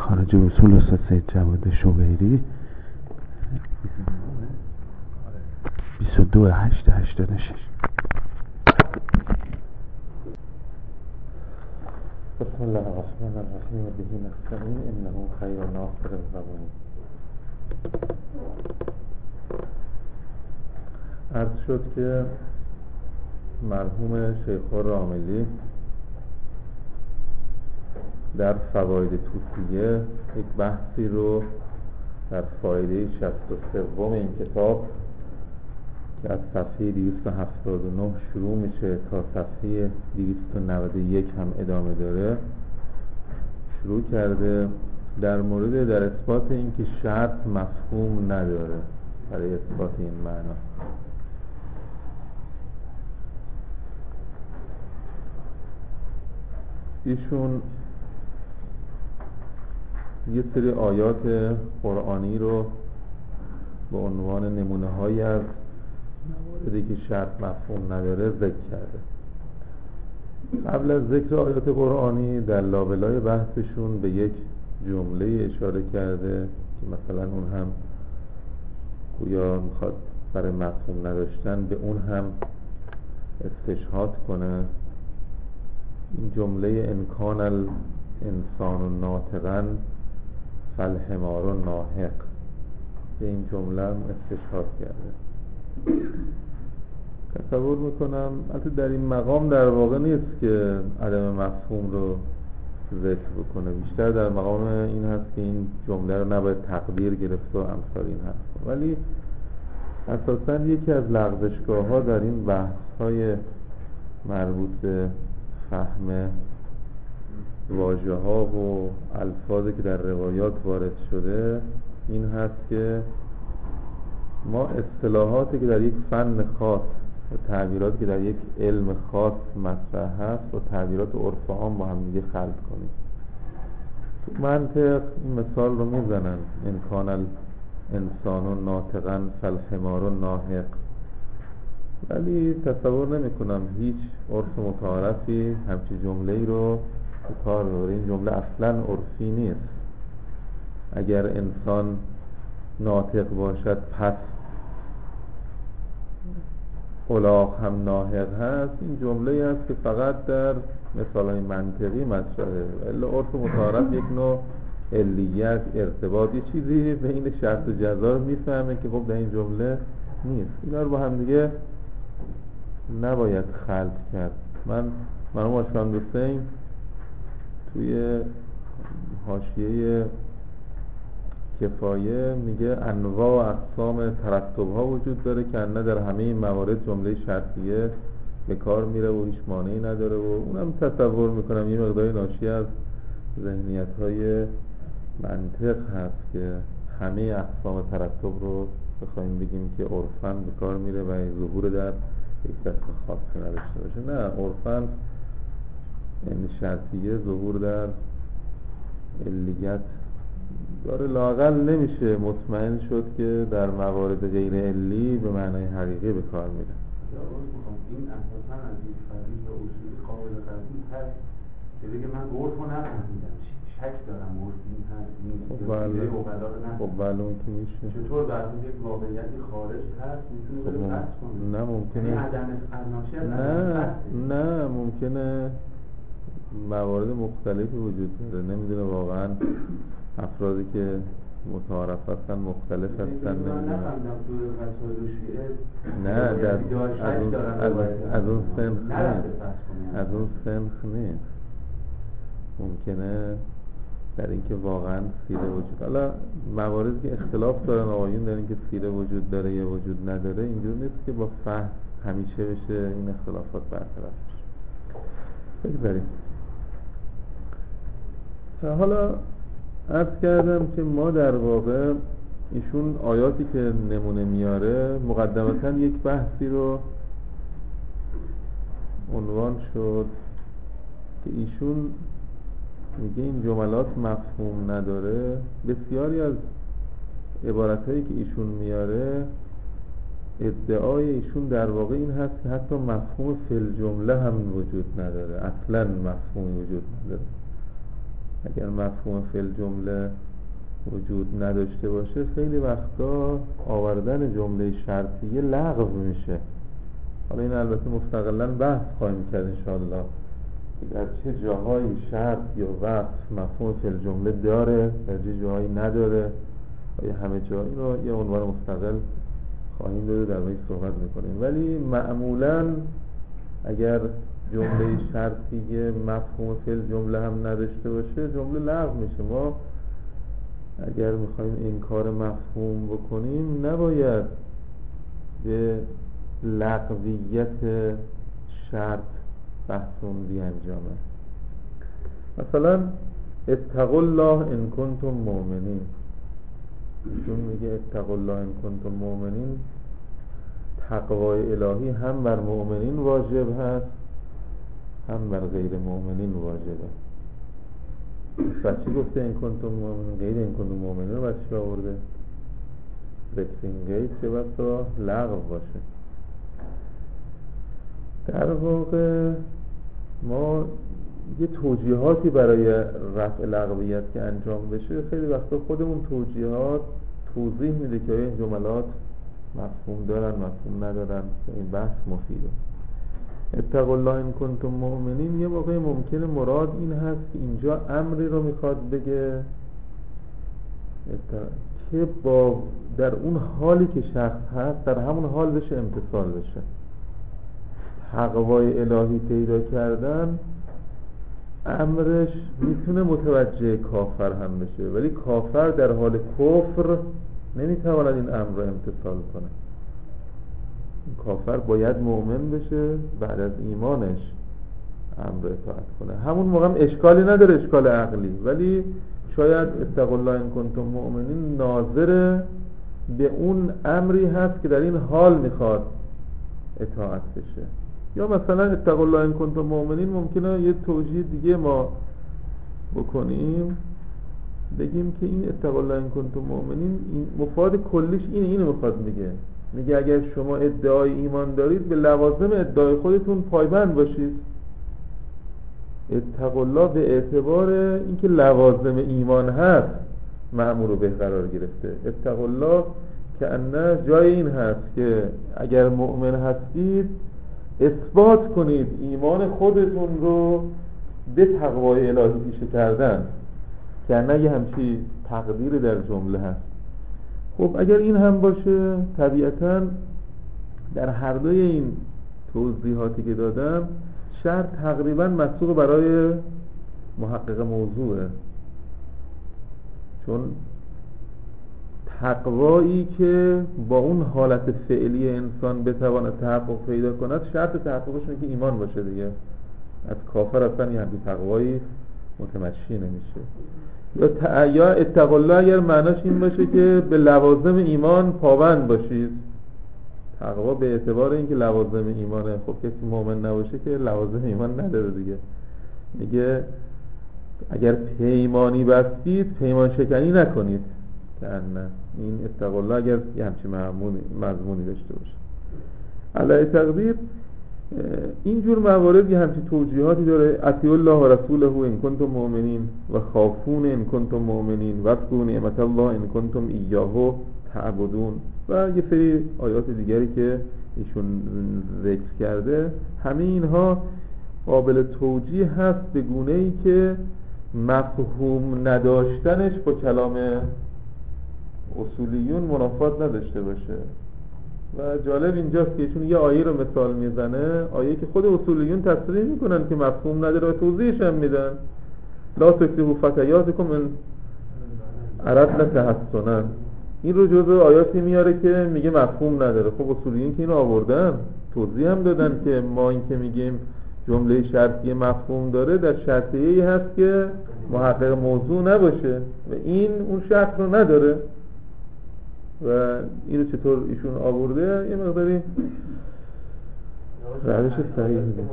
خارج اصول استاد سید جواد شبیری 22/8/86. بسم الله الرحمن الرحیم به نستعین انه خیر ناصر الزبون. عرض شد که مرحوم شیخ راملی در فواید توصیه یک بحثی رو در فایده 63 این کتاب که از صفحه 279 شروع میشه تا صفحه 291 هم ادامه داره شروع کرده در مورد در اثبات این که شرط مفهوم نداره برای اثبات این معنا. ایشون یه سری آیات قرآنی رو به عنوان نمونه هایی از مواردی که شرط مفهوم نداره ذکر کرده. قبل از ذکر آیات قرآنی در لابلای بحثشون به یک جمله اشاره کرده که مثلا اون هم گویا میخواد برای مفهوم نداشتن به اون هم استشهاد کنه. این جمله انکان الانسان ناطقا فالحمار ناهق، به این جمله هم استشهاد کرده. تصور میکنم البته در این مقام در واقع نیست که عدم مفهوم رو ذکر بکنه، بیشتر در مقام این هست که این جمله رو نباید تقدیر گرفت و امثال این هست. ولی اساساً یکی از لغزشگاه ها در این بحث های مربوط به فهم واژه ها و الفاظی که در روایات وارد شده این هست که ما اصطلاحاتی که در یک فن خاص و تعبیراتی که در یک علم خاص مطرح هست و تعبیرات عرف عام با هم دیگه خلط کنیم. تو منطق این مثال رو میزنن انکان الانسان ناطقا فالحمار ناهق، ولی تصور نمی کنم هیچ عرف متعارفی همچی جمله ای رو به کار ببره. این جمله اصلا عرفی نیست. اگر انسان ناطق باشد پس الاغ هم ناهق هست، این جمله هست که فقط در مثالهای منطقی مطرحه. الا عرف متعارف یک نوع علیت ارتباط، یه چیزی بین شرط و جزا میفهمه که خب در این جمله نیست. اینا رو با هم دیگه نباید خلط کرد. مرحوم آشکان حسین توی حاشیه کفایه میگه انواع و اقسام ترتب ها وجود داره که نه در همه این موارد جمله شرطیه به کار میره و هیچ مانعی نداره و اونم تصور میکنم یه مقداری ناشی از ذهنیت های منطق هست که همه اقسام ترتب رو بخوایم بگیم که عرفاً به کار میره و ظهور در یک دست خاصی نداشته باشه. نه، عرفاً این شرطیه ظهور در علیت داره. لااقل نمیشه مطمئن شد که در موارد غیر علی به معنای حقیقی به کار میره. این اساساً از یک فرضیه اصولی قابل قبول هست که بگه من عرف رو نفهمیدم، شک دارم عرف این هست خب بله اون که میشه. چطور در یک واقعیتی خارج هست میتونه بره بحث کنه؟ نه ممکنه. نه ممکنه موارد مختلفی وجود داره. نمیدونه واقعا افرادی که متعارف هستن مختلف هستن. نه در از اون سنخ نیست. ممکنه در اینکه واقعا سیره وجود، حالا مواردی که اختلاف دارن آقایون در اینکه سیره وجود داره یا وجود نداره اینجور نیست که با فهم همیشه بشه این اختلافات برطرف بشه. بگذاریم. حالا عرض کردم که ما در واقع ایشون آیاتی که نمونه میاره مقدمتاً یک بحثی رو عنوان شد که ایشون میگه این جملات مفهوم نداره. بسیاری از عبارتهایی که ایشون میاره ادعای ایشون در واقع این هست که حتی مفهوم فی الجمله هم وجود نداره، اصلا مفهوم وجود نداره. اگر مفهوم فعل جمله وجود نداشته باشه خیلی وقتا آوردن جمله شرطیه لغو میشه. حالا این البته مستقلا بحث خواهیم کرد انشاءالله در چه جاهایی شرط یا وصف مفهوم فعل جمله داره، در چه جاهایی نداره، آیا همه جا. این رو یه عنوان مستقل خواهیم داره در موردش صحبت میکنیم. ولی معمولا اگر جمله شرطیه مفهوم فعل جمله هم نداشته باشه جمله لغو میشه. ما اگر میخوایم انکار مفهوم بکنیم نباید به لغویت شرط بحثون بیانجامه. مثلا اتقوا الله ان کنتم مؤمنین، چون میگه اتقوا الله ان کنتم مؤمنین، تقوای الهی هم بر مؤمنین واجب هست هم بر غیر مؤمنین واجبه. بچه گفته این کنتم مؤمنین، غیر این کنتم مؤمنین رو بچه آورده رکسین غیر چه وقتا لغو باشه. در واقع ما یه توجیهاتی برای رفع لغویت که انجام بشه خیلی وقتا خودمون توجیهات توضیح میده که این جملات مفهوم دارن مفهوم ندارن. این بحث مفیده. اتقوا الله ان کنتم مؤمنین یه واقعی ممکنه مراد این هست که اینجا امری رو میخواد بگه که با در اون حالی که شخص هست در همون حال بشه امتثال بشه. تقوای الهی پیدا کردن امرش میتونه متوجه کافر هم بشه، ولی کافر در حال کفر نمیتواند این امر رو امتثال کنه. کافر باید مؤمن بشه بعد از ایمانش امر اطاعت کنه. همون موقع هم اشکالی نداره، اشکال عقلی، ولی شاید اتقوا الله ان کنتم مؤمنین ناظر به اون امری هست که در این حال میخواد اطاعت بشه. یا مثلا اتقوا الله ان کنتم مؤمنین ممکنه یه توجیه دیگه ما بکنیم، بگیم که این اتقوا الله ان کنتم مؤمنین این مفاد کلیش اینو میخواد میگه اگر شما ادعای ایمان دارید به لوازم ادعای خودتون پایبند باشید. اتقوا الله به اعتبار اینکه لوازم ایمان هست مأمور رو به قرار گرفته. اتقوا الله که انه جای این هست که اگر مؤمن هستید اثبات کنید ایمان خودتون رو به تقوای الهی پیشه کردن، که انه یه همچی تقدیر در جمله هست. خب اگر این هم باشه طبیعتاً در هر دوی این توضیحاتی که دادم شرط تقریباً مسوق برای محقق موضوعه، چون تقوایی که با اون حالت فعلی انسان بتواند تحقق پیدا کند شرط تحققش اینه که ایمان باشه دیگه. از کافر اصلا یه همچین تقوایی متمشی نمیشه. یا اتقوا الله اگر معناش این باشه که به لوازم ایمان پابند باشید. تقوا به اعتبار اینکه لوازم ایمانه. خب کسی مؤمن نباشه که لوازم ایمان نداره دیگه. میگه اگر پیمانی بستید پیمان شکنی نکنید، که نه این اتقوا الله اگر یه همچین مضمونی داشته باشه. علی تقدیر اینجور موارد یه همچین توجیهاتی داره. اطیعوا الله و رسوله ان کنتم مؤمنین و خافون ان کنتم مؤمنین و اذکروا نعمت الله ان کنتم ایاه تعبدون و یه سری آیات دیگری که ایشون ذکر کرده. همه اینها قابل توجیه هست به گونه‌ای که مفهوم نداشتنش با کلام اصولیون منافات نداشته باشه. و جالب اینجاست که ایشون یه آیه رو مثال میزنه، آیه که خود اصولیون تصریح میکنن که مفهوم نداره و توضیحش هم میدن. لا تکرهوا فتیاتکم ان اردنا تحسنا. این رو جزء آیاتی میاره که میگه مفهوم نداره. خب اصولیون که اینو آوردن توضیح هم دادن که ما این که میگیم جمله شرطی مفهوم داره در شرطیه‌ای هست که محقق موضوع نباشه و این اون شرط رو نداره. و اینو چطور ایشون آورده یه مقداری روش صحیح میده.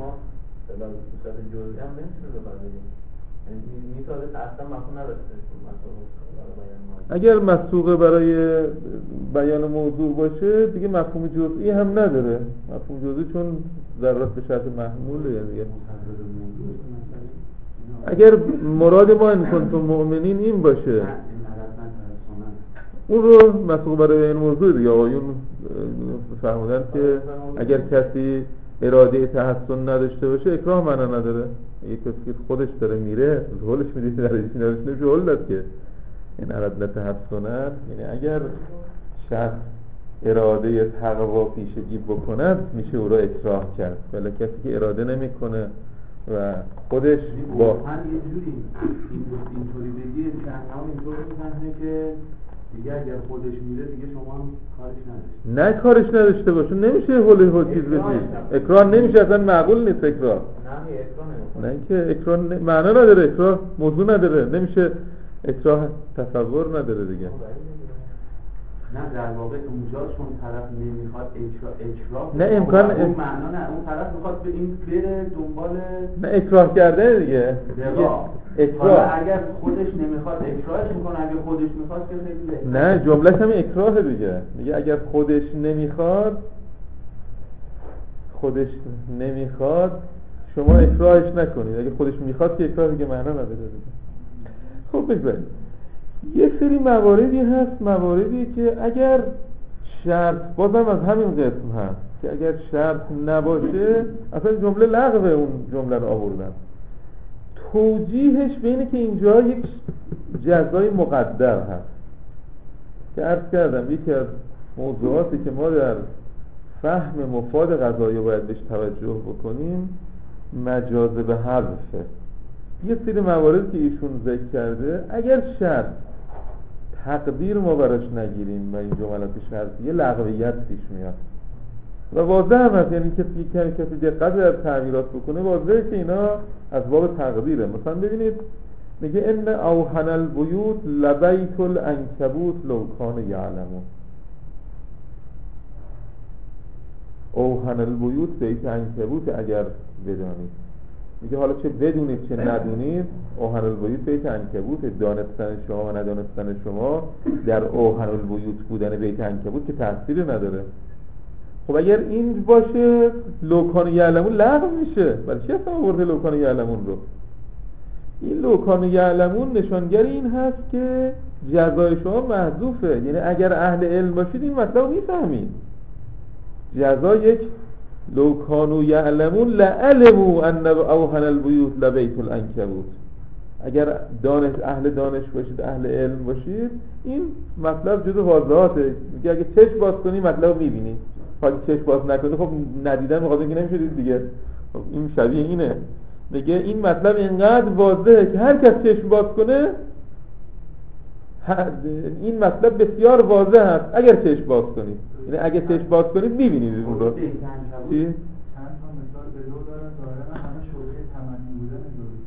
اگر مسوقه برای بیان موضوع باشه دیگه مفهوم جزئی هم نداره. مفهوم جزئی چون ضرورت به شرط محموله دیگه. اگر مراد ما ان کنتم مؤمنین این باشه، اون رو مسئول برای این موضوع دیگه آقایون فهمیدن که اگر کسی اراده تحسن نداشته باشه اکراه معنا نداره. یک کسی که خودش داره میره حلش میده درش نمیشه حل داد که این اراده تحسنت، یعنی اگر شخص اراده تقوا پیشگی بکند میشه او را اکراه کرد، ولی کسی که اراده نمیکنه و خودش با یه جوری اینطوری بگی که هم اینطور میفهمه که دیگه اگر خودش میره دیگه شما هم کارش نداشته، نه کارش نداشته باشه نمیشه هول چیز بگی، اکراه نمیشه، اصلا معقول نیست اکراه. نه که اکراه معنا نداره، اکراه موضوع نداره، نمیشه اکراه تصور نداره دیگه. نه در واقع اونجا چون طرف نمیخواد اکراه نه امکان اون معنا نه، اون طرف میخواد به این بره دنبال نه اکراه کرده دیگه. اکراه اگر خودش نمیخواد اکراهش میکنه، اگر خودش میخواد که خیلی نه جملهش همین اکراه دیگه. میگه اگر خودش نمیخواد شما اکراهش نکنید، اگه خودش میخواد که اکراه دیگه معنا نداره دیگه. خب بگذاریم یه سری مواردی هست، مواردی که اگر شرط، بازم از همین قسم هست که اگر شرط نباشه اصلا جمله لغوه، اون جمله رو آوردن. توجیهش به اینه که اینجا یک جزای مقدر هست که عرض کردم یکی از موضوعاتی که ما در فهم مفاد قضایی باید بهش توجه بکنیم مجاز به حذفه. یه سری موارد که ایشون ذکر کرده اگر شرط تقدیر ما براش نگیریم و این جملات شرطیه لغویت پیش میاد و واضح هم هست، یعنی کسی دقت در تعبیرات بکنه واضحه که اینا از باب تقدیره. مثلا ببینید میگه ان اوهن البیوت لبیت العنکبوت لو کان یعلمون. اوهن البیوت بیت عنکبوت اگر بدانید، میگه حالا چه بدونید چه ندونید اوهن البیوت بیت عنکبوت، دانستن شما و ندانستن شما در اوهن البیوت بودن بیت عنکبوت که تأثیری نداره. خب اگر این باشه لوکان یعلمون لغو میشه، ولی چه اصلا آورده لوکان یعلمون رو؟ این لوکان یعلمون نشانگر این هست که جزای شما محذوفه، یعنی اگر اهل علم باشید این مطلب رو میفهمید. جزا یک لوکانو یعلمون لعلمو ان اوهن البیوت لبیت العنکبوت. اگر اهل دانش باشید، اهل علم باشید، این مطلب جزو واضحاته. میگه اگه چشم باز کنی مطلب میبینی، اگه چشم باز نکنی خب ندیدن میخواد که نمیشه دید دیگه. خب این شبیه اینه. میگه این مطلب اینقدر واضحه که هر کس چشم باز کنه این مطلب بسیار واضح است اگر چشم باز کنید، یعنی اگه چشم باز کنید میبینید اون رو. چی؟ چند تا مثال به دور دارن ظاهرا همه شغل تمنی بودن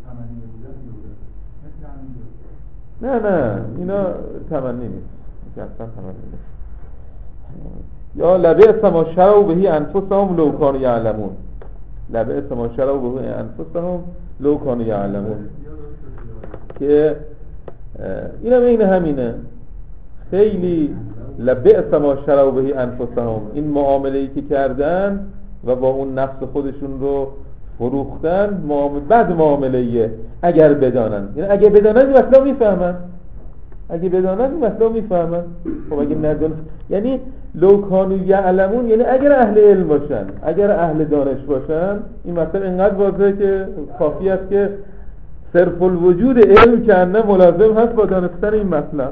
مثل همین نه اینا تمنی نیست، اصلا تمنی نیست. یا لبئس ما شروا به انفسهم لو کانوا یعلمون. لبئس ما شروا به انفسهم لو کانوا یعلمون که اینم این همینه. خیلی لبئس ما شروا به انفسهم، این معامله‌ای که کردن و با اون نفس خودشون رو فروختن بعد معامله‌ایه اگر بدانن، یعنی اگه بدانن این مطلب میفهمن، اگه بدانن این مطلب میفهمن. خب اگه ندونن یعنی لو کانوا یعلمون، یعنی اگر اهل علم باشن، اگر اهل دانش باشن این مطلب اینقدر واضحه که کافی است که صرف الوجود علم که انه ملازم هست با دانستن این مطلب.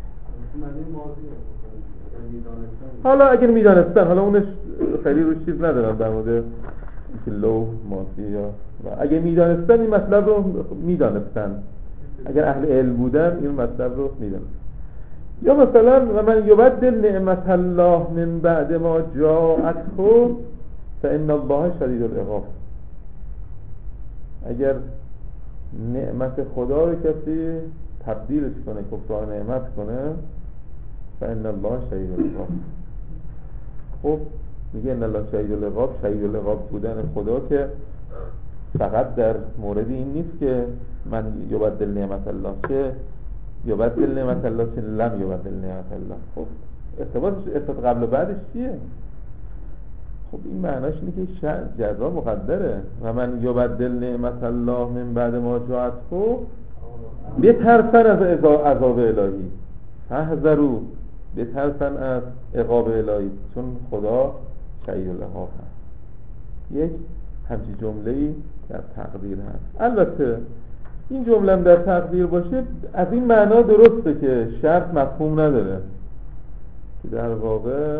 حالا اگر میدانستن، حالا اونش خیلی روش چیز ندارم در مورد اینکه لو ماضی یا اگه میدانستن این مطلب رو میدانستن، اگر اهل علم بودن این مطلب رو میدانستن. یا مثلا و من یبدل نعمت الله من بعد ما جاءته فان الله شدید العقاب. اگر نعمت خدا رو کسی تبدیلش کنه، کفران نعمت کنه، فان الله شدید العقاب. خب میگه ان الله شدید العقاب، شدید العقاب بودن خدا که فقط در مورد این نیست که من یبدل نعمت الله، که یبدل نعمت الله که لم یبدل نعمت الله. خب ارتباط قبل و بعدش چیه؟ خب این معناش اینه که جزا مقدره. و من یبدل نعمت الله من بعد ما جاءته بترسن از عذاب الهی، فاحذروا، بترسن از عقاب الهی، چون خدا شدید العقاب هست. یک همچین جمله‌ای در تقدیر هست. البته این جمله هم در تقدیر باشه از این معنا درسته که شرط مفهوم نداره، که در واقع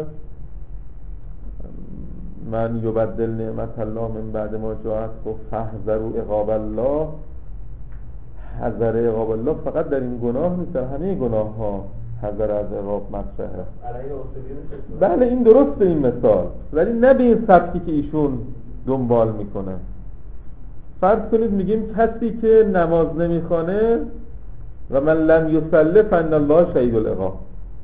من یبدل نعمت الله من بعد ما جاءته فاحذروا عقاب الله. حذر عقاب الله فقط در این گناه نیست، در همه گناه ها حذر از عقاب مطرحه. بله این درسته این مثال، ولی نه به این سبکی که ایشون دنبال میکنه. فرض کنید میگیم کسی که نماز نمیخوانه و من لم یصلی فان الله شدید العقاب،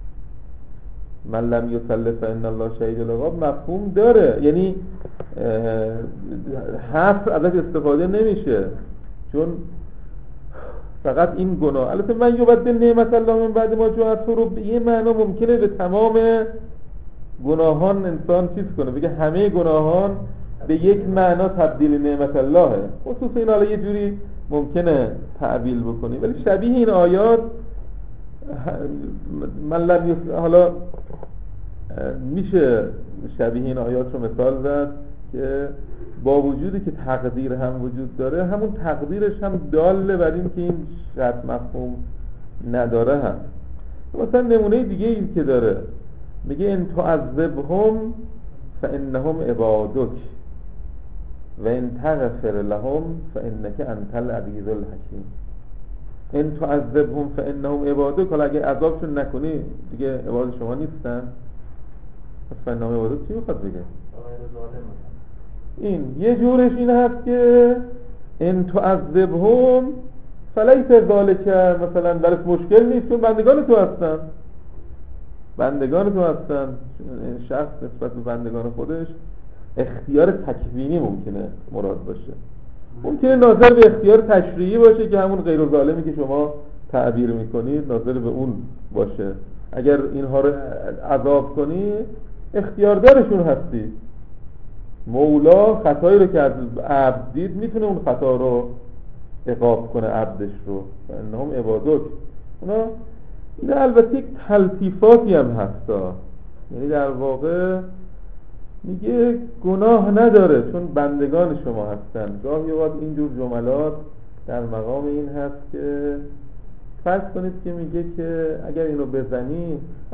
من لم یصلی فان الله شدید العقاب مفهوم داره، یعنی حرف ازش استفاده نمیشه، چون فقط این گناه. البته من یبدل نعمت الله من بعد ما جاءته رو به یه معنا ممکنه به تمام گناهان انسان چیز کنه، بگه همه گناهان به یک معنا تبدیل نعمت اللهه. خصوصا این حالا یه جوری ممکنه تعبیل بکنی، ولی شبیه این آیات حالا میشه شبیه این آیات رو مثال زد که با وجودی که تقدیر هم وجود داره، همون تقدیرش هم داله بر این که این شرط مفهوم نداره هم. مثلا نمونه دیگه این که داره میگه ان تعذبهم فانهم عبادک و ان تغفر لهم فانک انت العزیز الحکیم. ان تعذبهم فانهم عبادک، حالا اگه عذابشون نکنی دیگه عباد شما نیستن، پس فانهم عبادک چی میخواد بگه؟ این یه جورش این هست که ان تعذبهم فلیس ذالک، مثلا درش مشکل نیست چون بندگان تو هستن، بندگان تو هستن. شخص نسبت به بندگان خودش اختیار تکوینی ممکنه مراد باشه، ممکنه ناظر به اختیار تشریعی باشه که همون غیر ظالمی که شما تعبیر میکنید ناظر به اون باشه. اگر اینها رو عذاب کنی اختیاردارشون هستی. مولا خطایی رو که از عبد دید میتونه اون خطا رو عقاب کنه عبدش رو. انهم عبادک، اونا این البته یک تلطیفاتی هم هستا، یعنی در واقع میگه گناه نداره چون بندگان شما هستن. گاهی اوقات اینجور جملات در مقام این هست که فرض کنید که میگه که اگر اینو بزنی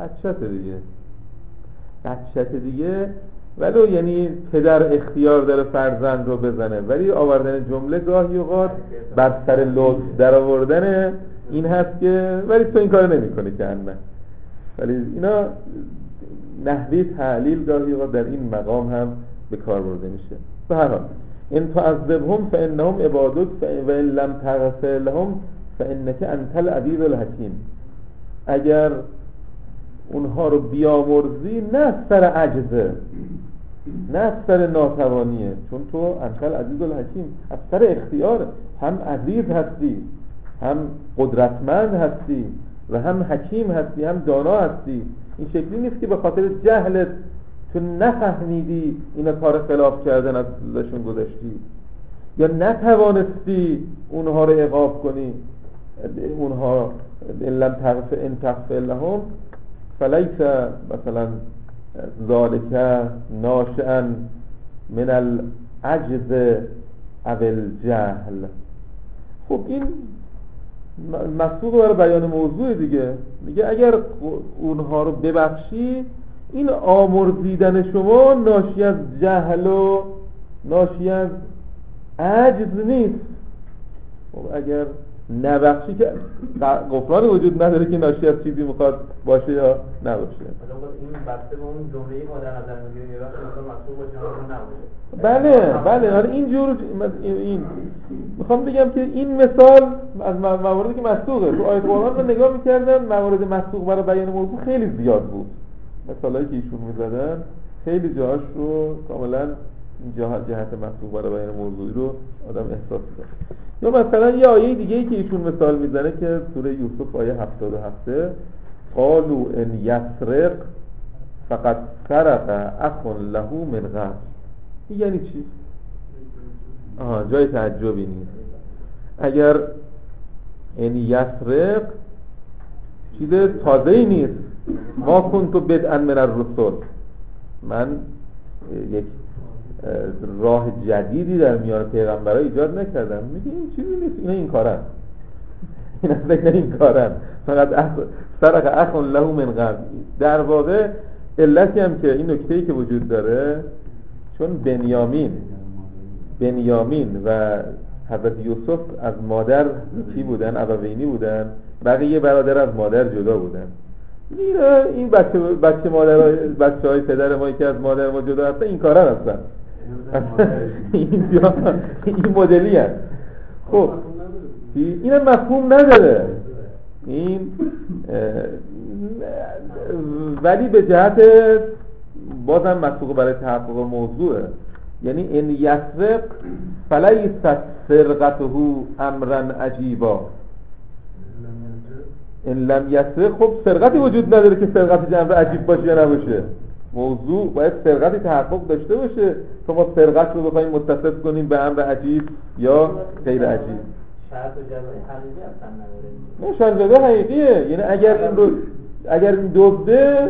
بچت دیگه ولو یعنی پدر اختیار داره فرزند رو بزنه، ولی آوردن جمله گاهی اوقات بر سر لطف در آوردن این هست که ولی تو این کار نمی کنی که نه، ولی اینا نحوی تعلیل گاهی اوقات در این مقام هم به کار برده میشه. به هر حال ان تعذبهم فانهم عبادک و ان لم تغفر لهم فانک انت العزیز الحکیم. اگر اونها رو بیامرزی نه سر عجزه، نه سر ناتوانیه، چون تو انت العزیز الحکیم، از سر اختیار هم عزیز هستی، هم قدرتمند هستی و هم حکیم هستی، هم دانا هستی. این شکلی نیست که به خاطر جهلت چون نفهمیدی اینا کار خلاف کردن ازشون گذاشتی یا نتوانستی اونها رو عقاب کنی. اونها ان لم تغفر لهم فلیس مثلا ذالک ناشئا من العجز او الجهل. خب این مسبوق برای بیان موضوع دیگه، میگه اگر اونها رو ببخشی این آمرزیدن شما ناشی از جهل و ناشی از عجز نیست. خب اگر نبخشی که غفران وجود نداره که ناشی از چیزی میخواد باشه یا نباشه. این بسته به اون جمله‌ای که ما در نظر میگیریم یه وقت مثلا مسئول باشه یا نباشه. بله آره اینجور این میخوام بگم که این مثال از مواردی که مسبوقه تو آیت قرآن رو نگاه میکردن، موارد مسبوق برای بیان موضوع خیلی زیاد بود. مثالایی که ایشون میزدن خیلی جاهاش رو کاملا جهت مسبوق برای بیان موضوعی رو آدم احساس می‌کنه. یا مثلا یه آیه دیگه‌ای که ایشون مثال میزنه که سوره یوسف آیه 77 قالوا ان یسرق فقد سرق اخ له من قبل. یعنی چی؟ جای تعجبی نیست. اگر این یسرق چیز تازه‌ای نیست. ما کنت بدءا من الرسل، من یک راه جدیدی در میان پیغمبرها ایجاد نکردم. میگه این چیزی نیست، اینا این کارن، این کارن، فقط سرق اخ له من قبل. در واقع علتی هم که این نکته‌ای که وجود داره، چون بنیامین و حضرت یوسف از مادر یکی بودن، ابوینی بودن، بقیه برادر از مادر جدا بودن. این بچه‌های پدر ما که از مادر ما جدا هستن این کارا هستن. این مدلی هست. خب اینم مفهوم نداره این، ولی به جهت بازم مسوق برای تحقق موضوعه. یعنی این یسرق فلیست سرقته امرا عجیبا، این لم یسرق، خب سرقتی وجود نداره که سرقت جنبه عجیب باشه یا نباشه. موضوع باید سرقتی تحقق داشته باشه تا ما سرقت رو بخوایم متصف کنیم به امر عجیب یا غیر عجیب. شرط و جزای حقیقی اصلا نداره. نه، شرط جزای حقیقیه. یعنی اگر این دزده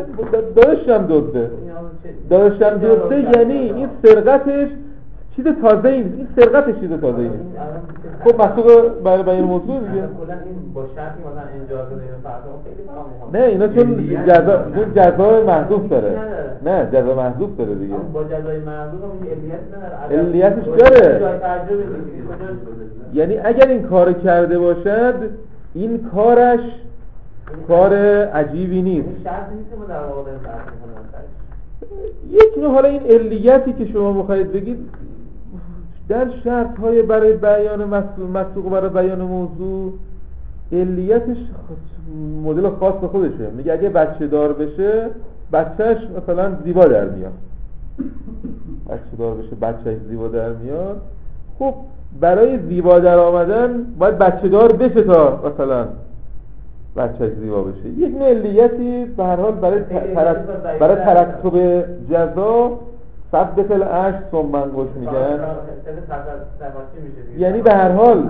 داشتم دزده، یعنی این سرقتش چیز تازه‌ای نیست، این سرقتش چیز تازه‌ای نیست. خب مسئول برای بیان موضوع دیگه. کلا این با شرطی مثلا انجاز بدون فرض خیلی فهم. نه اینا چون جزا محذوف داره. نه جزا محذوف داره دیگه. با جزای محذوف هم علیت نداره. علیتش داره. یعنی اگر این کار کرده باشد این کارش کار عجیبی نیست. شرطی نیست که ما در واقع بحث کنیم. یک نوع، حالا این علیتی که شما می‌خواید بگید در شرط‌های برای بیان مسوق برای بیان موضوع، علیتش مدل خاص به خودشه. میگه اگه بچه دار بشه بچهش مثلا زیبا در میاد، بچهش زیبا در میاد. خب برای زیبا در آمدن باید بچه دار بشه تا مثلا بچهش زیبا بشه. یک نوع علیتی به هر حال برای ترتب جزا ثبت العش ثم انگوش میگن. یعنی به هر حال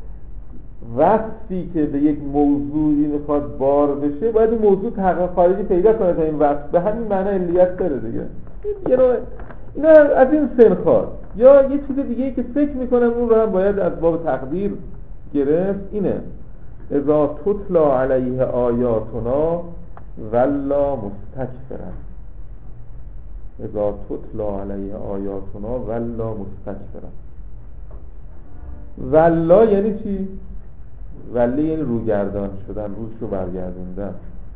وقتی که به یک موضوعی میخواد بار بشه باید این موضوع تحقیق خارجی پیدا کنه تا این وقت، به همین معنی علیت داره دیگه. اینا از این سنخار یا یه چیز دیگه که فکر میکنم اون رو هم باید از باب تقدیر گرفت. اینه اذا تتلا علیه آیاتنا ولا مستکبرا، اذا تتلا علیه آیاتنا ولا مستکبرا. ولا یعنی چی؟ ولی یعنی روگردان شدن، روش رو برگردوندن.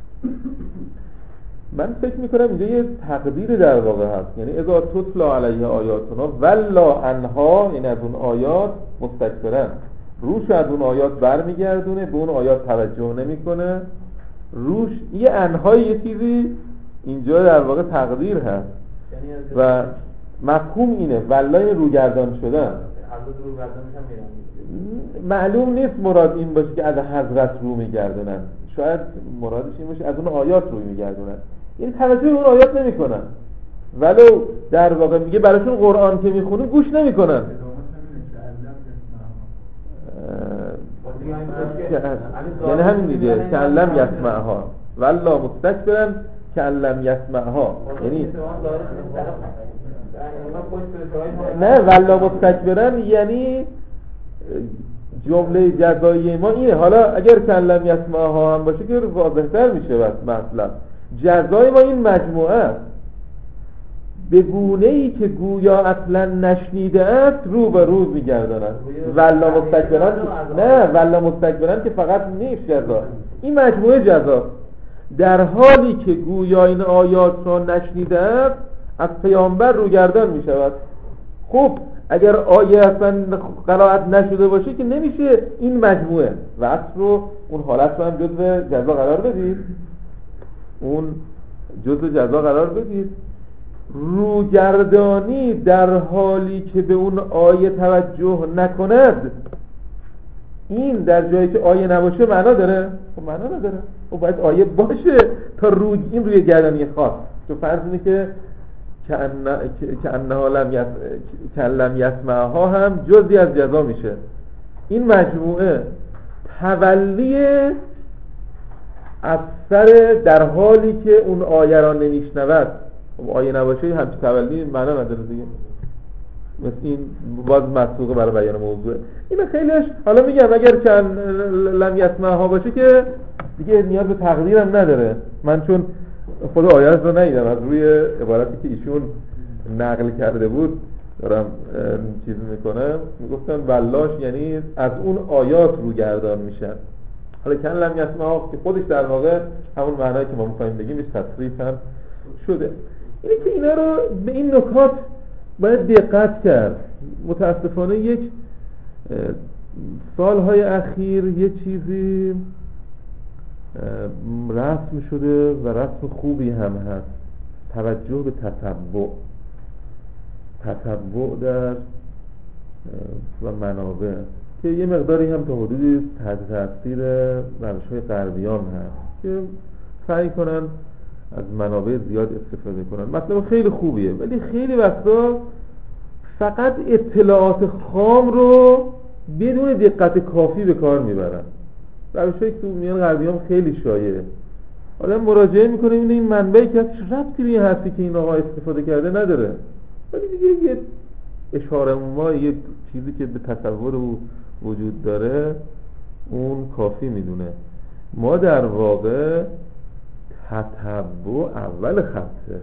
من فکر میکنم اینجا یه تقدیر در واقع هست. یعنی اذا تتلا علیه آیاتنا ولا انها، یعنی از اون آیات مستکبرن، روش از اون آیات برمیگردونه، به اون آیات توجه نمیکنه، روش یه انهای یه چیزی اینجا در واقع تقدیر هست و مفهوم اینه ولای روگردان شدن. معلوم نیست مراد این باشه که از حضرت رو میگردونن، شاید مرادش این باشه از اون آیات رو میگردونن، یعنی توجه به اون آیات نمیکنن، ولو در واقع میگه براشون قرآن که میخونن گوش نمیکنن. یعنی همین دیگه کلم یسمعها ولا مستکبرن کلم یسمعها، یعنی نه ولا مستکبرن یعنی جمله جزایی ما اینه. حالا اگر کلم یسمعها هم باشه که واضح‌تر میشه مثلا جزای ما این مجموعه است، به گونه‌ای که گویا اصلا نشنیده است رو به رو میگرداند. ولا مستکبرن نه، ولا مستکبرن که فقط نیست جزا، این مجموعه جزاست. در حالی که گویا این آیات را نشنیده است از پیامبر روگردان میشود. خب اگر آیه اصلا قرائت نشده باشه که نمیشه این مجموعه وصف رو، اون حالت رو هم جزء جزا قرار بدید، اون جزء جزا قرار بدید. روگردانی در حالی که به اون آیه توجه نکند، این در جایی که آیه نباشه معنا داره؟ خب معنا نداره. خب باید آیه باشه تا این روی گردانی خاص. تو فرض اینه که که لم یسمعها هم جزئی از جزا میشه. این مجموعه تولی اثر در حالی که اون آیه را نمیشنود. آیه نباشه همچین تولی معنا نداره دیگه. مثل این باز مسبوقه برای بیان موضوع. این خیلیش حالا میگم اگر که لم یسمعها باشه که دیگه نیاز به تقدیر هم نداره. من چون خود آیه رو ندیدم، از روی عبارتی که ایشون نقل کرده بود دارم چیز میکنم، میگفتن ولاش یعنی از اون آیات رو گردان میشن. حالا کن لم یسمعها که خودش در واقع همون معنایی که ما میخوایم بگیم بهش تصریف هم شده. اینه که اینا رو به این نکات باید دقت کرد. متاسفانه یک سالهای اخیر یه چیزی رسم شده و رسم خوبی هم هست، توجه به تتبع در و منابع که یه مقداری هم تا حدودی تحت تاثیر روش‌های غربیان هست که سعی کنن از منابع زیاد استفاده کنن. مطلب خیلی خوبیه ولی خیلی وقتا فقط اطلاعات خام رو بدون دقت کافی به کار میبرن. روش‌هایی که تو میان غربیان خیلی شایعه. آدم مراجعه میکنه این منبعی که ربطی به این حرفی که این آقا استفاده کرده نداره، ولی دیگه یه اشاره ما، یه چیزی که به تصور او وجود داره اون کافی میدونه. ما در واقع تتبع اول خطه،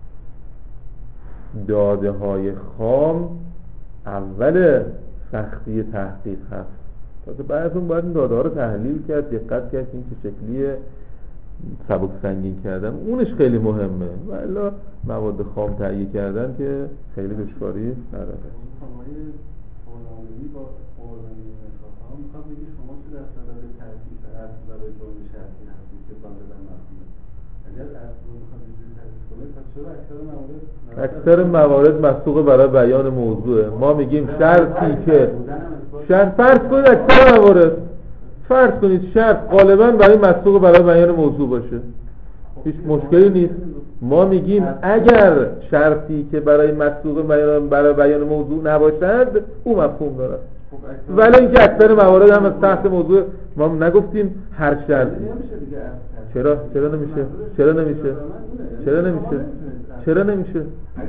داده های خام اول سختی تحقیق هست. تازه بعد از اون باید این داده ها رو تحلیل کرد، دقت کرد این چه شکلیه، سبک سنگین کردن اونش خیلی مهمه. والا مواد خام تهیه کردن که خیلی دشواری نداره. با قرآنی مثلا میخواد بگی شما چه درصد ترتیب اصل برای جرم شرعی هستید که ظاهرا مفهومه. اگر اصل رو میخواد اینجوری تعریف کنه پس چرا اکثر موارد مسبوق برای بیان موضوعه؟ ما میگیم شرطی که شرط فرض کنید اکثر موارد فرض کنید شرط غالبا برای مسبوق برای بیان موضوع باشه، هیچ مشکلی نیست. ما میگیم اگر شرطی که برای مسبوق برای بیان موضوع نباشد او مفهوم داره. ولی اینکه اکثر موارد هم از تحت موضوع ما نگفتیم هر شرطی. چرا نمیشه؟ چرا نمیشه؟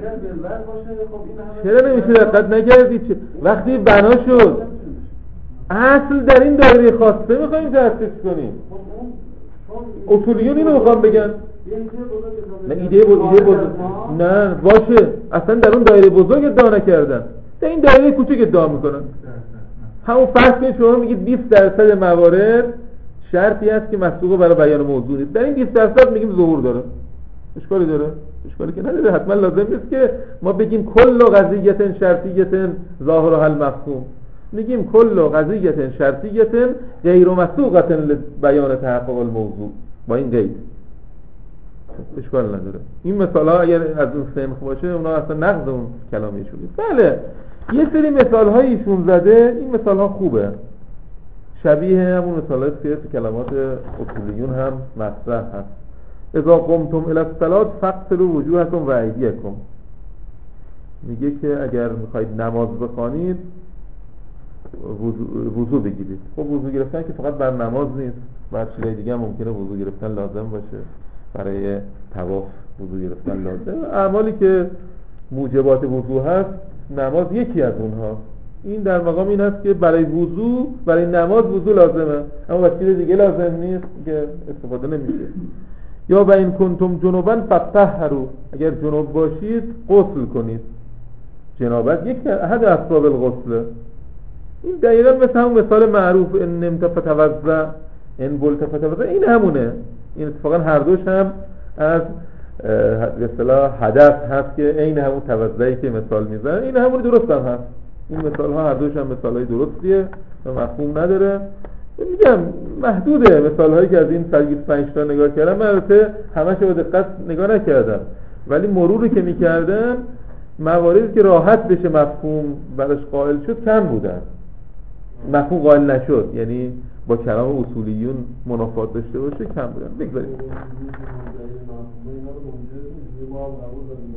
دقت نکردید وقتی بنا شد اصل در این دایره خاصه میخواییم تأسیس کنیم. اصولیون اینو میخوام بگن نه ایده بزرگ نه باشه، اصلا در اون دایره بزرگ ادعا نکردن، در این دایره کوچک ادعا میکنن. همون فرض کنید شما میگید 20% موارد شرطی هست که مسبوق برای بیان موضوع نیست، در این 20% میگیم ظهور داره. اشکالی داره؟ اشکالی که نداره. حتما لازم نیست که ما بگیم کل قضیه شرطیه ظاهرها المفهوم، میگیم کل قضیه شرطیه غیر مسبوقه لبیان تحقق الموضوع با این قید. اشکال نداره. این مثال ها اگر از اون سنخ باشه اونا اصلا نقض اون کلامی شده. بله یه سری مثال های ایشون زده، این مثال ها خوبه، شبیه همون مثال هایی که تو کلمات اصولیون هم مطرح هست. اذا قمتم الی الصلاة فاغسلوا وجوهکم و ایدیکم، میگه که اگر میخواید نماز بخوانید وضو بگیرید. خب وضو گرفتن که فقط بر نماز نیست، بر چیزای دیگه هم ممکنه وضو گرفتن لازم باشه. برای طواف وضو گرفتن لازم. اعمالی که موجبات وضو هست نماز یکی از اونها. این در مقام این هست که برای نماز وضو لازمه، اما وسیله دیگه لازم نیست که استفاده نمیشه. یا و این کنتم جنوبا فطهروا، اگر جنوب باشید غسل کنید. جنابت یک احد اسباب الغسل. این دقیقاً مثل همون مثال معروف ان نمت فتوضا ان بلت فتوضا، این همونه. این اتفاقا هر دوش هم از به اصطلاح حدث هست که عین همون توضعی که مثال میزنه، این همون درست هم هست. این مثال ها هر دوش هم مثال های درستیه و مفهوم نداره. میگم محدوده مثال هایی که از این 125 تا نگاه کردم. من البته همش رو دقت نگاه نکردم، ولی مروری که میکردم مواردی که راحت بشه مفهوم براش قائل شد کم بودن. مفهوم قائل نشد، یعنی با کلام اصولیون منافات داشته باشه کم بودن. بگذاریم مفهوم اینا رو منجر میشه ما هم قبول داریم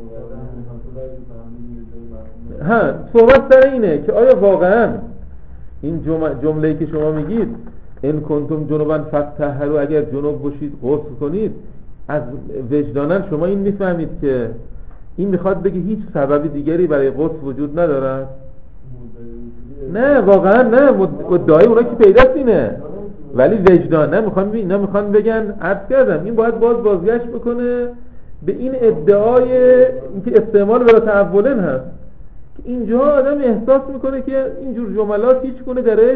صحبت سر اینه که آیا واقعا این جمله‌ای که شما میگید ان کنتم جنبا فطهروا، اگر جنوب باشید غسل کنید، از وجدانن شما این میفهمید که این میخواد بگه هیچ سبب دیگری برای غسل وجود نداره؟ نه واقعا نه، ادعای اونا که پیداست اینه، ولی وجدان نه میخوان بگن، عرض کردم این باید بازگشت بکنه به این ادعای اینکه استعمال بلا تعولن هست. اینجا آدم احساس میکنه که اینجور جملات هیچ گونه درش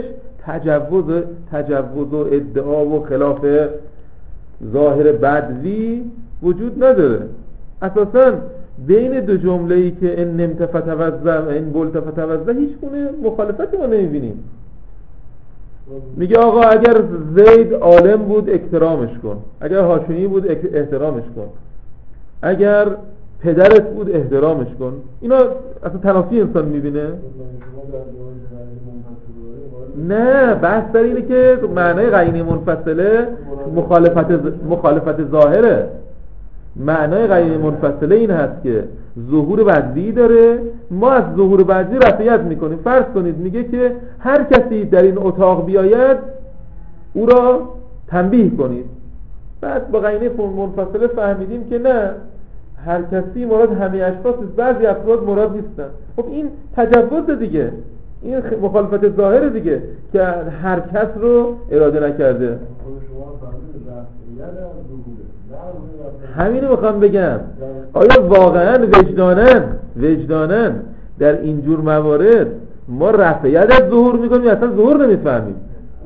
تجوز و ادعا و خلاف ظاهر بدوی وجود نداره. اساساً بین دو جمله‌ای که ان نمت فتوضا ان بلت فتوضا هیچ گونه مخالفتی ما نمیبینیم. میگه آقا اگر زید عالم بود احترامش کن، اگر هاشمی بود احترامش کن، اگر پدرت بود احترامش کن. اینا اصلا تنافی انسان میبینه؟ نه، بحث در اینه که معنای قرینه منفصله مخالفت ظاهره. معنای قرینه منفصله این هست که ظهور بدوی داره، ما از ظهور بدوی رفعیت میکنیم. فرض کنید میگه که هر کسی در این اتاق بیاید او را تنبیه کنید. بعد با قرینه منفصله فهمیدیم که نه، هر کسی مراد همه اشخاص، بعضی افراد مراد نیستن. خب این تجوز دیگه، این مخالفت ظاهر دیگه که هر کس رو اراده نکرده. همینو میخوام بگم، آیا واقعا وجدانن در اینجور موارد ما رفعیت از ظهور میکنیم، اصلا ظهور نمیفهمیم؟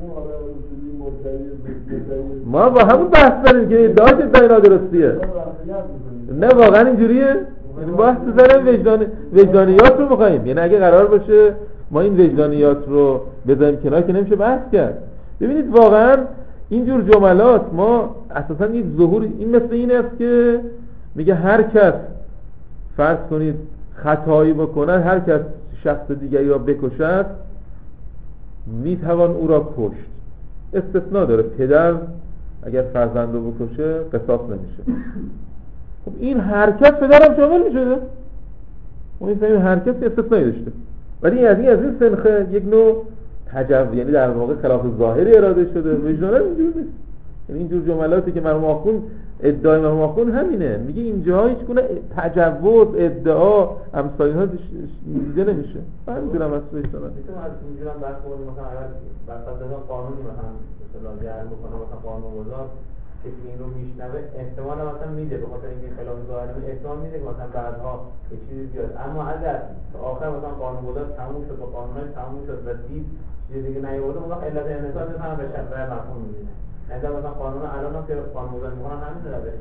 ما با همون بحث داریم که ادعای که اینا درستیه. نه واقعا اینجوریه؟ یعنی بحث سر وجدانیات رو میخواییم. یعنی اگه قرار باشه ما این وجدانیات رو بذاریم کنار که نمیشه بحث کرد. ببینید واقعا اینجور جملات ما اساسا یک ظهور، این مثل این است که میگه هر کس فرض کنید خطایی بکنه، هر کس شخص دیگری را بکشد میتوان او را کشت. استثناء داره، پدر اگر فرزند رو بکشه قصاص نمیشه. خب این هر کس پدرم شامل میشده، ما میفهمیم هر کس استثنایی داشته، ولی از این سنخه یک نوع یعنی در واقع خلاف ظاهری اراده شده. وجدانه اینجور نیست. یعنی اینجور جملاتی که مرحوم آخوند ادعای مرحوم آخوند همینه، میگه اینجا هیچ گونه تجوز، ادعا، امثال اینها دیده نمیشه. همینجورم از وجدانه. میتونم از اینجورم بحث کنیم، مثلا اگر بر قانونی مثلا اصطلاح جعل بکنه، مثلا قانون‌گذار کسی این رو میشنوه احتمال مثلا میده، به خاطر اینکه خلاف ظاهر احتمال میده که مثلا بعدها یه چیزی بیاد. اما اگر آخر مثلا قانون‌گذار تموم شد و قانونش تموم شد و دید چیزی دیگه نیورده، اون وقت علت انحصار مثلا به شرع مفهوم میبینه. مثلا قانون الان که قانون‌گذار میکنن همین روش.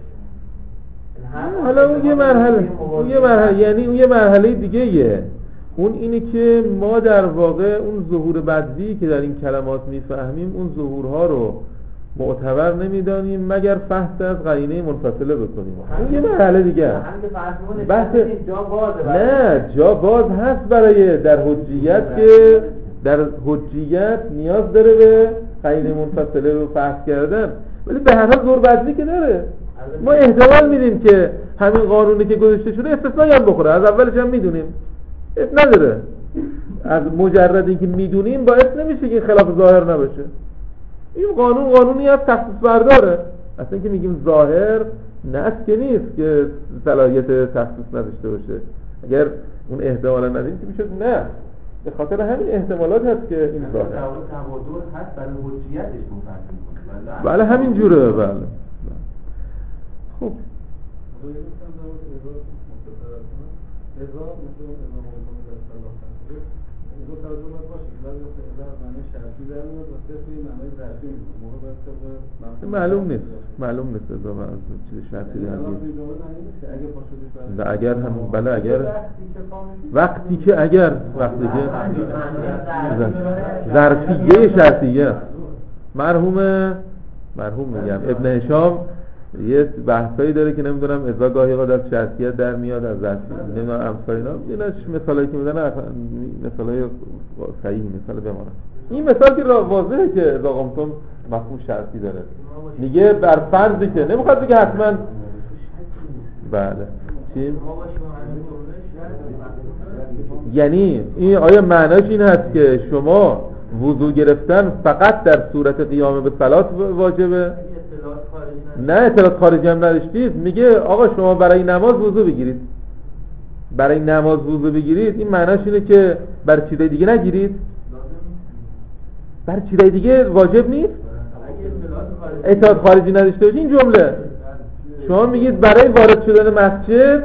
حالا اون یه مرحله یعنی اون یه مرحله دیگه ایه. اون اینه که ما در واقع اون ظهور بدوی که در این کلمات میفهمیم، اون ظهورها رو معتبر نمیدانیم مگر فحص از قرینه منفصله بکنیم. اون یه مرحله دیگه. بحث جا باز هست برای در حجیت که در حجیت نیاز داره به قرینه منفصله رو فحص کردن، ولی به هر حال ظهور بدوی که داره. ما احتمال میدیم که همین قانونی که گذاشته شده استثنایی هم بخوره، از اولش هم میدونیم، ات نداره. از مجرد اینکه میدونیم باعث نمیشه که خلاف ظاهر نباشه. این قانونی از تخصیص برداره. اصلا که میگیم ظاهر نه که نیست که صلاحیت تخصیص نداشته باشه. اگر اون احتمالا نداریم که میشه نه، به خاطر همین احتمالات هست که این ظاهر تبادر هست برای حجیتش مفهوم کنه. بله همین جوره. بله خب معلوم نیست ازا چیز شرطی در اگر هم بله اگر وقتی که ظرفیه شرطیه مرحوم میگم ابن هشام یه بحثایی داره که نمیدونم ازا گاهی قد از شرطیت در میاد، از ظرفیت نمیدونم امثال اینا. ایناش مثالایی که میزنه مثالای صحیح مثال بمانه. این مثال که واضحه که ازا قمتم مفهوم شرطی داره. میگه بر فرضی که نمیخواد بگه حتما بله چی؟ یعنی این آیا معناش این هست که شما وضو گرفتن فقط در صورت قیام به صلات واجبه؟ نه اطلاعات خارجی هم نداشتید. میگه آقا شما برای نماز وضو بگیرید، برای نماز وضو بگیرید، این معناش اینه که برای چیزای دیگه نگیرید؟ برای چیزای دیگه واجب نیست؟ اطلاعات خارجی نداشته باشید. این جمله شما میگید برای وارد شدن مسجد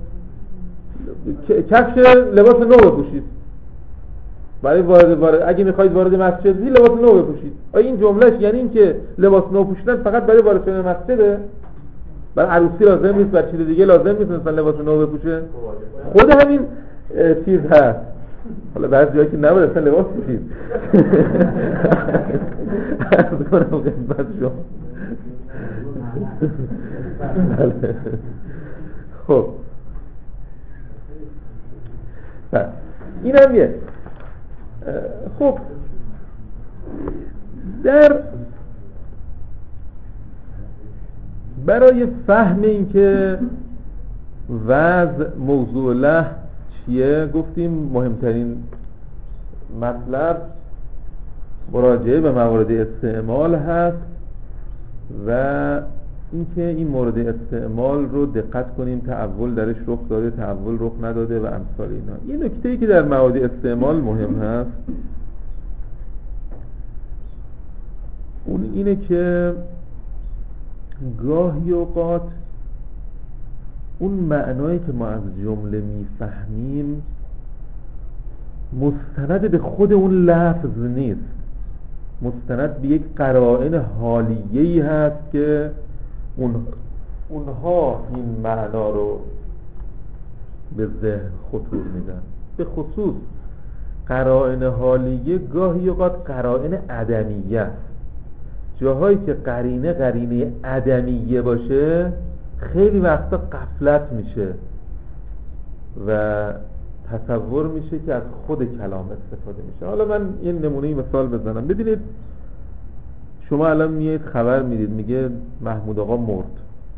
کفش لباس نو بپوشید، برای وارد اگه میخواید وارد مسجد بشید لباس نو بپوشید. آیا این جملهش یعنی این که لباس نو پوشیدن فقط برای وارد شدن مسجده؟ برای عروسی لازم نیست، برای چیز دیگه لازم نیست مثلا لباس نو بپوشه؟ خود همین چیز هست. حالا بعضی جایی که نباید اصلا لباس پوشید. عرض کنم خدمت شما. خب این هم یه خب برای فهم این که وضع موضوع له چیه گفتیم مهمترین مطلب مراجعه به موارد استعمال هست و اینکه این مورد استعمال رو دقت کنیم تعول درش رخ داده تعول رخ نداده و امثال اینا. یه نکته‌ای که در موارد استعمال مهم هست اون اینه که گاهی اوقات اون معنایی که ما از جمله میفهمیم مستند به خود اون لفظ نیست، مستند به یک قرائن حالیه‌ای هست که اونها این معنا رو به ذهن خطور میدن. به خصوص قرائن حالیه گاهی اوقات قرائن عدمیه است. جاهایی که قرینه عدمیه باشه خیلی وقتا غفلت میشه و تصور میشه که از خود کلام استفاده میشه. حالا من یه نمونه مثال بزنم. ببینید شما الان میایید خبر میدید میگه محمود آقا مرد.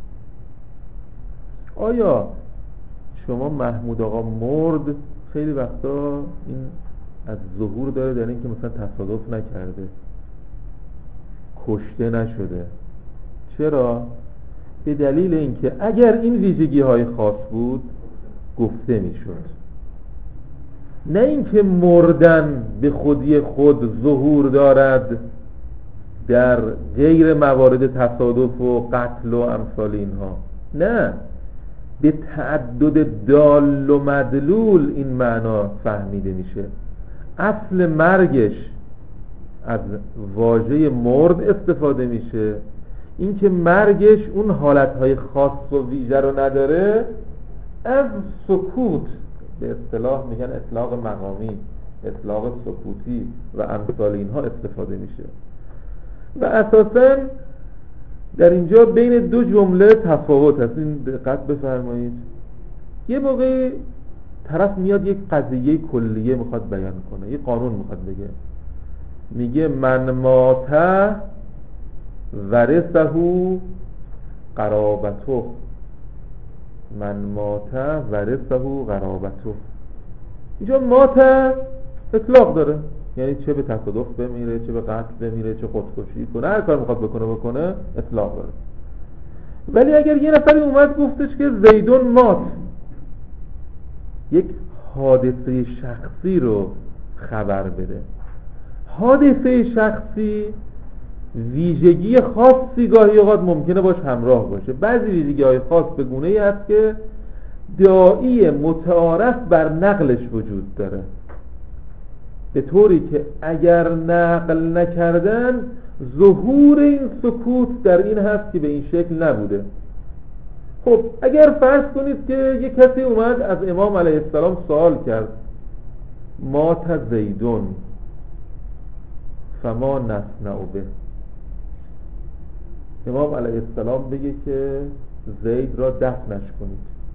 آیا شما محمود آقا مرد خیلی وقتا این از ظهور داره در این که مثلا تصادف نکرده، کشته نشده؟ چرا؟ به دلیل اینکه اگر این ویژگی های خاص بود گفته میشد، نه اینکه مردن به خودی خود ظهور دارد در غیر موارد تصادف و قتل و امثال اینها. نه، به تعدد دال و مدلول این معنا فهمیده میشه. اصل مرگش از واژه مرد استفاده میشه، اینکه مرگش اون حالتهای خاص و ویژه رو نداره از سکوت، به اصطلاح میگن اطلاق مقامی، اطلاق سکوتی و امثال اینها استفاده میشه. و اساساً در اینجا بین دو جمله تفاوت هست. این دقت بفرمایید. یه موقع طرف میاد یک قضیه کلیه میخواد بیان کنه، یه قانون میخواد بگه، میگه من مات ورثه قرابته، من مات ورثه قرابته. اینجا مات اطلاق داره، یعنی چه به تصادف بمیره، چه به قتل بمیره، چه خودکشی کنه، هر کار میخواد بکنه اطلاق داره. ولی اگر یه نفری اومد گفتش که زیدون مات، یک حادثه شخصی رو خبر بده، حادثه شخصی ویژگی خاصی گاهی اوقات ممکنه باش همراه باشه. بعضی ویژگی های خاص به گونه‌ای هست که داعی متعارف بر نقلش وجود داره، به طوری که اگر نقل نکردن ظهور این سکوت در این هست که به این شکل نبوده. خب اگر فرض کنید که یک کسی اومد از امام علیه السلام سوال کرد مات زیدون فما نصنع به، امام علیه السلام بگه که زید را دفنش کنید،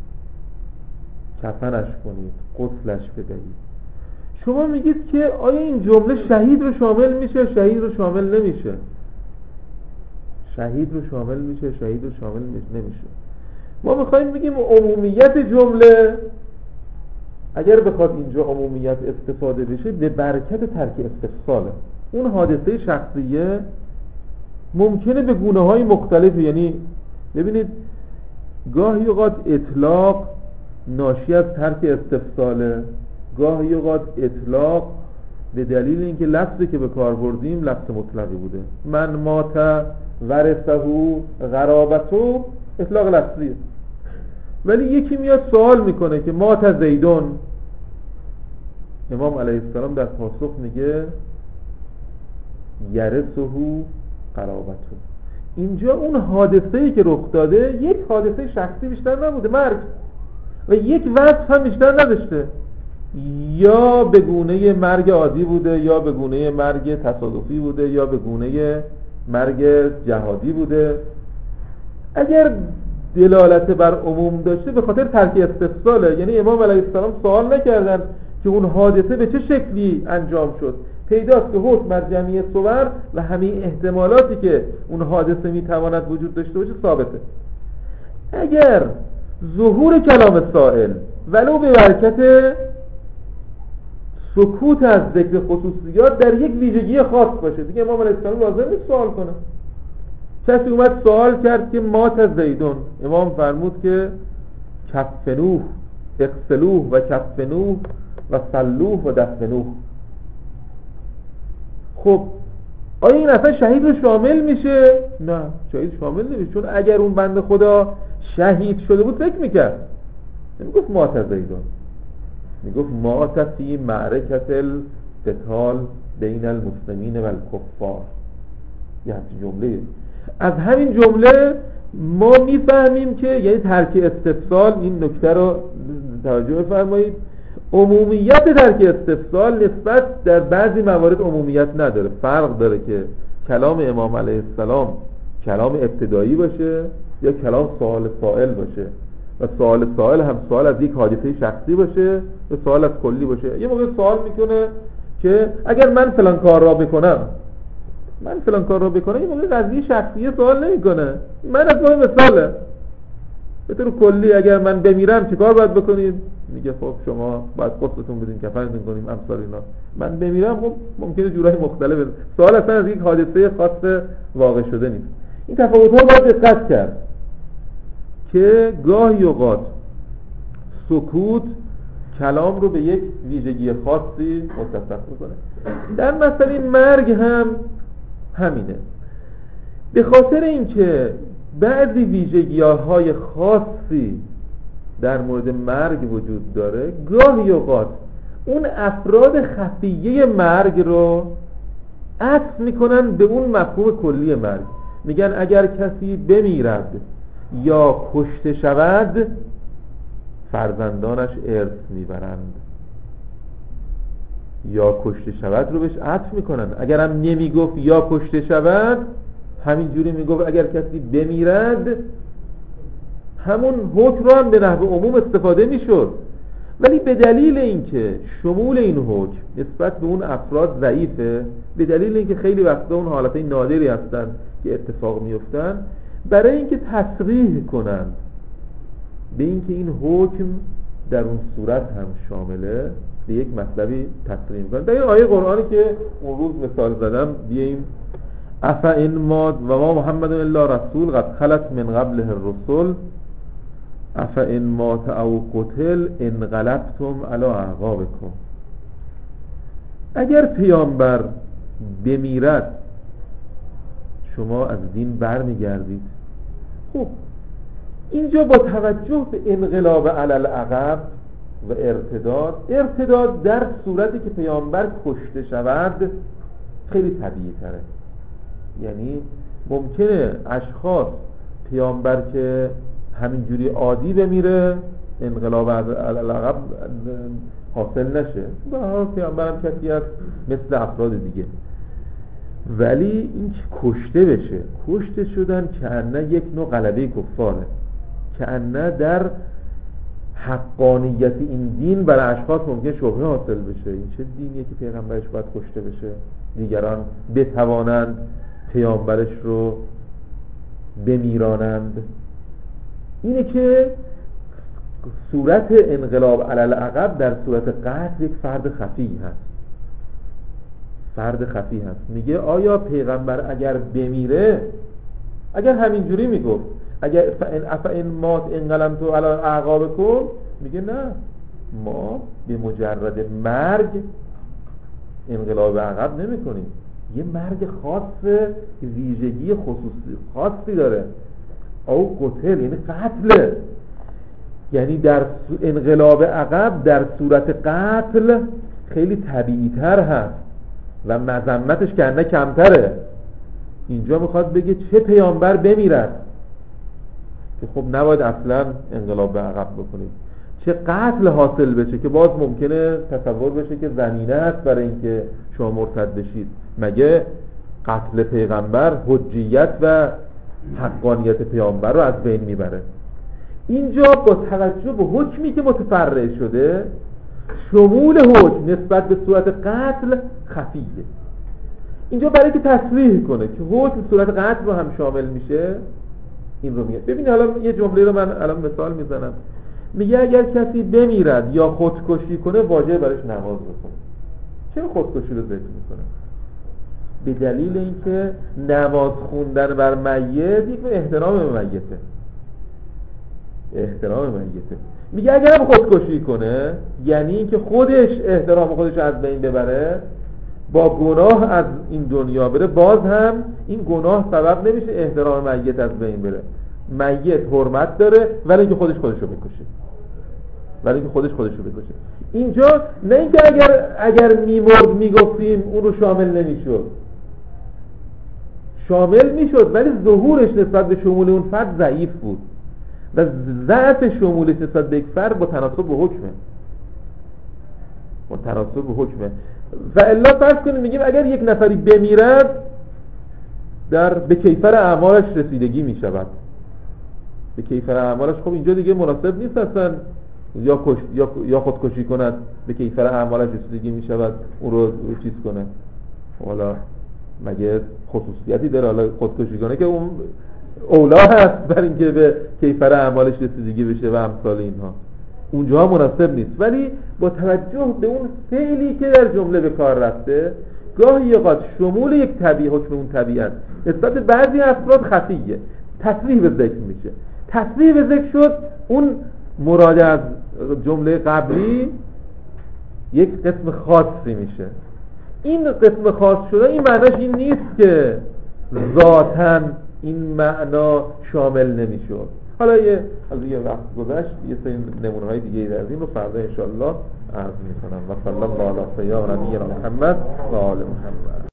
کفنش کنید، غسلش بدهید. شما میگید که آیا این جمله شهید رو شامل میشه، شهید رو شامل نمیشه؟ شهید رو شامل میشه، شهید رو شامل نمیشه. ما میخوایم بگیم عمومیت جمله اگر بخواد اینجا عمومیت استفاده بشه به برکت ترک استفصاله. اون حادثه شخصیه ممکنه به گونه‌های مختلفی، یعنی ببینید گاهی اوقات اطلاق ناشی از ترک استفصاله، گاهی اوقات اطلاق به دلیل اینکه لفظی که به کار بردیم لفظ مطلقی بوده. من مات ورثه قرابته اطلاق لفظیه، ولی یکی میاد سوال میکنه که مات زیدون، امام علیه السلام در پاسخ میگه یرثه قرابته. اینجا اون حادثه‌ای که رخ داده یک حادثه شخصی بیشتر نبوده، مرگ، و یک وصف هم بیشتر نداشته، یا به گونه مرگ عادی بوده، یا به گونه مرگ تصادفی بوده، یا به گونه مرگ جهادی بوده. اگر دلالت بر عموم داشته به خاطر ترک استفصاله، یعنی امام علیه السلام سوال نکردن که اون حادثه به چه شکلی انجام شد، پیداست که حکم بر جمعی صور و همین احتمالاتی که اون حادثه میتواند وجود داشته باشه ثابته. اگر ظهور کلام سائل ولو به برکت سکوت از ذکر خصوصیات در یک ویژگی خاص باشه، دیگه امام علیه السلام لازم نیست سوال کنه. کسی اومد سوال کرد که مات از زیدون، امام فرمود که کفنوه، اغسلوه و کفنوه و صلوه و دفنوه. خب آیا این اصلا شهید رو شامل میشه؟ نه، شهید شامل نمیشه، چون اگر اون بنده خدا شهید شده بود فکر میکرد، نمیگفت مات از زیدون، میگفت مات فی معرکت القتال بین المسلمین و الکفار. یه همچین جمله. از همین جمله ما میفهمیم که یعنی ترک استفصال، این نکته رو توجه بفرمایید، عمومیت ترک استفصال نسبت در بعضی موارد عمومیت نداره. فرق داره که کلام امام علیه السلام کلام ابتدایی باشه یا کلام سوال سائل باشه، و سوال سائل هم سوال از یک حادثه شخصی باشه و سوال از کلی باشه. یه موقع سوال میکنه که اگر من فلان کار را بکنم، یه موقع قضیه شخصیه سوال نمیکنه، من از نوع مثاله به طور کلی اگر من بمیرم چه کار باید بکنید؟ میگه خب شما باید قصتون بدین، کفنتون کنیم، امثال اینا. من بمیرم خب ممکنه جورای مختلف. سوال اصلا از یک حادثه خاص واقع شده نیست. این تفاوت‌ها باید دقت کرد که گاهی اوقات سکوت کلام رو به یک ویژگی خاصی متصف میکنه. در مسئله مرگ هم همینه، به خاطر اینکه بعضی ویژگی‌های خاصی در مورد مرگ وجود داره، گاهی اوقات اون افراد خفیه مرگ رو عطف میکنن به اون مفهوم کلی مرگ. میگن اگر کسی بمیرد یا کشته شود فرزندانش ارث میبرند، یا کشته شود رو بهش عطف میکنن. اگر هم نمیگفت یا کشته شود، همین جوری میگفت اگر کسی بمیرد، همون حکم رو هم به نحو عموم استفاده میشد، ولی به دلیل اینکه شمول این حکم نسبت به اون افراد ضعیفه، به دلیل اینکه خیلی وقتا اون حالتهای نادری هستن که اتفاق میفتن، برای اینکه تصریح کنند به اینکه این حکم در اون صورت هم شامله، به یک مطلبی تصریح میکنن. در این آیه قرآنی که اون روز مثال زدم بیاییم، افا این ماد و ما محمد الا رسول قد خلت من قبله الرسل افا این مات او قتل انقلبتم علی اعقابکم. اگر پیامبر بمیرد شما از دین برمیگردید. خب اینجا با توجه به انقلاب علی العقب و ارتداد در صورتی که پیامبر کشته شود خیلی طبیعی تره. یعنی ممکنه اشخاص پیامبر که همینجوری عادی بمیره انقلاب علی العقب حاصل نشه، و پیامبر هم کسی هست مثل افراد دیگه، ولی این که کشته شدن که انه یک نوع غلبه کفاره، که انه در حقانیت این دین برای اشخاص ممکن شبهه حاصل بشه. این چه دینیه که پیغمبرش باید کشته بشه، دیگران بتوانند پیامبرش رو بمیرانند؟ اینه که صورت انقلاب علی عقب در صورت قتل یک فرد خفی هست. فرد خفی هست. میگه آیا پیغمبر اگر بمیره، اگر همینجوری میگفت اگر فإن مات انقلبتم علی اعقابکم، میگه نه، ما به مجرد مرگ انقلاب عقب نمی کنیم. یه مرگ خاص، ویژگی خصوصی خاصی داره. او قتل یعنی قتل، یعنی در انقلاب عقب در صورت قتل خیلی طبیعی تر هست و مذمتش کنه کمتره. اینجا میخواد بگه چه پیامبر بمیرد که خب نباید اصلا انقلاب به عقب بکنید، چه قتل حاصل بشه که باز ممکنه تصور بشه که زمینه است برای اینکه شما مرتد بشید. مگه قتل پیغمبر حجیت و حقانیت پیامبر رو از بین میبره؟ اینجا با توجه به حکمی که متفرع شده، شمول حکم نسبت به صورت قتل خفیه. اینجا برای که تصریح کنه که حکم صورت قتل رو هم شامل میشه، این رو میگه. ببینید حالا یه جمله رو من الان مثال میزنم. میگه اگر کسی بمیرد یا خودکشی کنه واجب برایش نماز بخونه. چرا خودکشی رو ذکر میکنه؟ به دلیل اینکه نماز خوندن بر میت یک احترام به میته. احترام میته. میگه اگرم خودکشی کنه، یعنی اینکه خودش احترام خودش از بین ببره، با گناه از این دنیا بره، باز هم این گناه سبب نمیشه احترام میت از بین بره. میت حرمت داره ولی اینکه خودش رو بکشه. اینجا نه اینکه اگر میمرد میگفتیم اون رو شامل نمیشد، شامل میشد، ولی ظهورش نسبت به شمول اون فرد ضعیف بود و ضعف شمولش نسبت به یک فرد با تناسب به حکمه. و الا فرض کنیم میگیم اگر یک نفری بمیرد به کیفر اعمالش رسیدگی میشود. به کیفر اعمالش، خب اینجا دیگه مناسب نیست اصلا یا خودکشی کند، به کیفر اعمالش رسیدگی میشود اون رو چیز کنه. حالا مگه خصوصیتی داره حالا خودکشی کنه که اون اولا هست بر اینکه به کیفر اعمالش رسیدگی بشه و امثال اینها، اونجا مناسب نیست. ولی با توجه به اون فعلی که در جمله به کار رفته، گاهی اوقات شمول یک طبیعه، حکم اون طبیعت نسبت به بعضی افراد خفیه، تصریح به ذکر میشه. تصریح به ذکر شد، اون مراد از جمله قبلی یک قسم خاصی میشه. این قسم خاص شده این معناش این نیست که ذاتاً این معنا شامل نمیشد. حالا یه وقت گذشت یه سری نمونه‌های دیگه از این رو فردا انشالله عرض میکنم. و صلی الله علی سیدنا محمد و آل محمد.